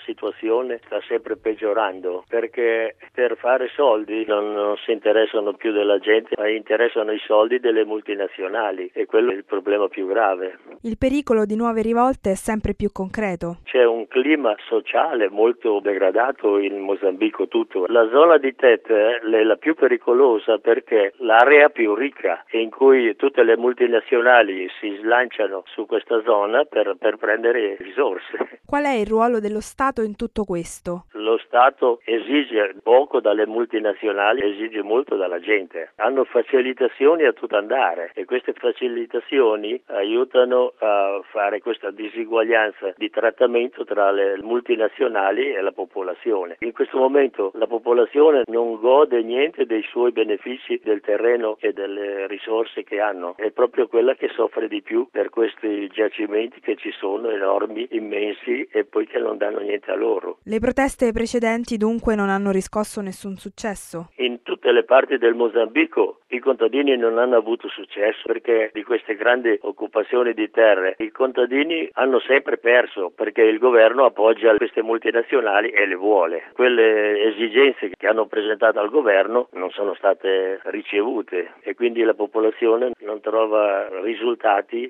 situazione sta sempre peggiorando, perché per fare soldi non si interessano più della gente, ma interessano i soldi delle multinazionali, e quello è il problema più grave. Il pericolo di nuove rivolte è sempre più concreto. C'è un clima sociale molto degradato in Mozambico tutto. La zona di Tete è la più pericolosa perché l'area più ricca in cui tutte le multinazionali si slanciano su questa zona per prendere risorse. Qual è il ruolo dello Stato in tutto questo? Lo Stato esige poco dalle multinazionali, esige molto dalla gente. Hanno facilitazioni a tutto andare e queste facilitazioni aiutano a fare questa disuguaglianza di trattamento tra le multinazionali e la popolazione. In questo momento la popolazione non gode niente dei suoi benefici del terreno e delle risorse che hanno. È proprio quella che soffre di più per questi giacimenti che ci sono, enormi, immensi, e poi che non danno niente a loro. Le proteste precedenti dunque non hanno riscosso nessun successo? In tutte le parti del Mozambico i contadini non hanno avuto successo perché di queste grandi occupazioni di terre i contadini hanno sempre perso perché il governo appoggia queste multinazionali e le vuole. Quelle esigenze che hanno presentato al governo non sono state ricevute e quindi la popolazione non trova risultati